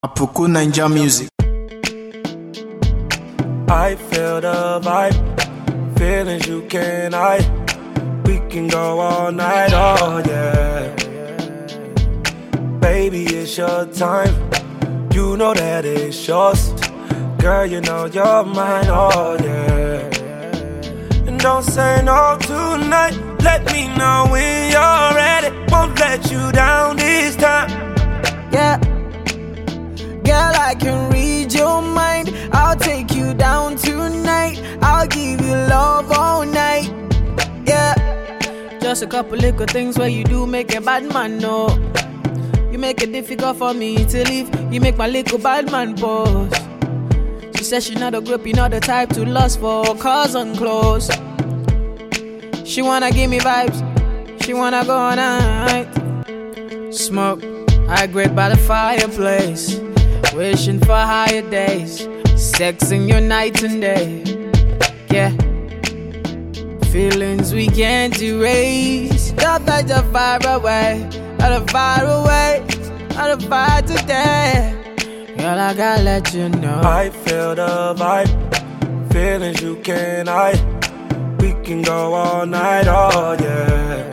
Apoko Ninja Music. I feel the vibe, feelings you can't hide. We can go all night, oh yeah. Baby, it's your time. You know that it's yours. Girl, you know you're mine, oh yeah. And don't say no tonight. Let me know when you're ready. Won't let you down this time. Yeah. Girl, I can read your mind. I'll take you down tonight. I'll give you love all night. Yeah. Just a couple little things where you do make a bad man know. You make it difficult for me to leave. You make my little bad man pause. She says she not a group, you not the type to lust for cars and clothes. She wanna give me vibes. She wanna go all night. Smoke, I grate by the fireplace. Wishing for higher days. Sexing your night and day. Yeah. Feelings we can't erase. Love that you're far away. Out of far away. Out of far today. Girl, I gotta let you know. I feel the vibe. Feelings you can't hide. We can go all night, oh yeah.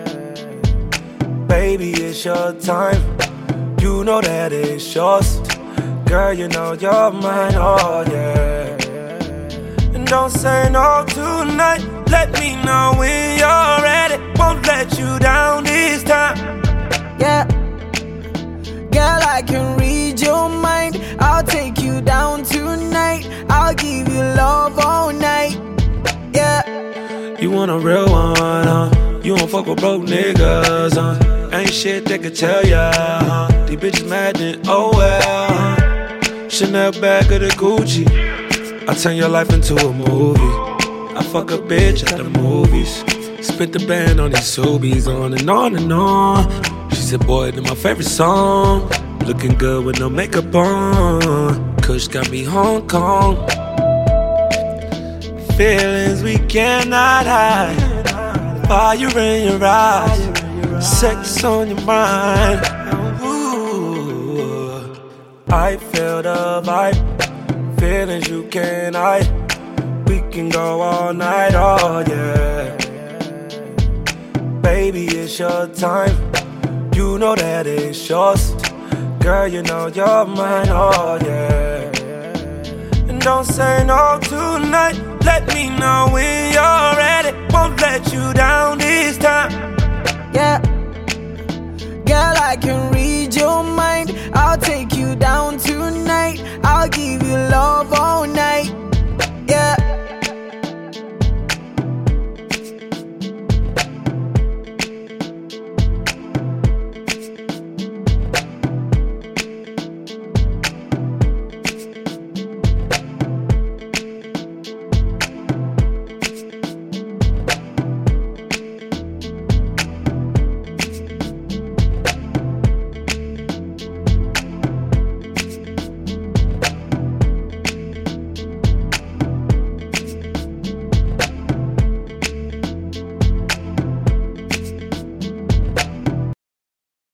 Baby, it's your time. You know that it's yours. Girl, you know you're mine, oh yeah. And don't say no tonight. Let me know when you're ready. Won't let you down this time. Yeah. Girl, I can read your mind. I'll take you down tonight. I'll give you love all night. Yeah. You want a real one, huh? You don't fuck with broke niggas, huh? Ain't shit they could tell ya, huh? These bitches mad then, oh well, huh? Chanel bag of the Gucci. I turn your life into a movie. I fuck a bitch at the movies. Spit the band on these Subies, on and on and on. She said, boy, they're my favorite song. Looking good with no makeup on. Kush got me Hong Kong. Feelings we cannot hide. Fire in your eyes. Sex on your mind. I feel the vibe, feelings you can't hide. We can go all night, oh yeah. Baby, it's your time. You know that it's yours. Girl, you know you're mine, oh yeah. And don't say no tonight. Let me know when you're ready. Won't let you down this time. Yeah. Girl, I can read your mind. I'll take you down to